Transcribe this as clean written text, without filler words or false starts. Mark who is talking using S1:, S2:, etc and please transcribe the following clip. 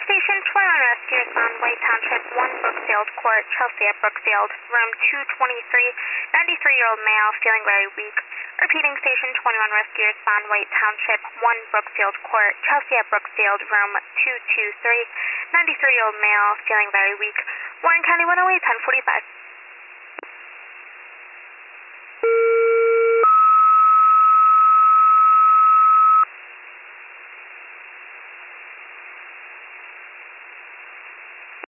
S1: Station 21 Rescuers on White Township, 1 Brookfield Court, Chelsea at Brookfield, room 223, 93-year-old male, feeling very weak. Repeating, Station 21 Rescuers on White Township, 1 Brookfield Court, Chelsea at Brookfield, room 223, 93-year-old male, feeling very weak. Warren County 108, 1045.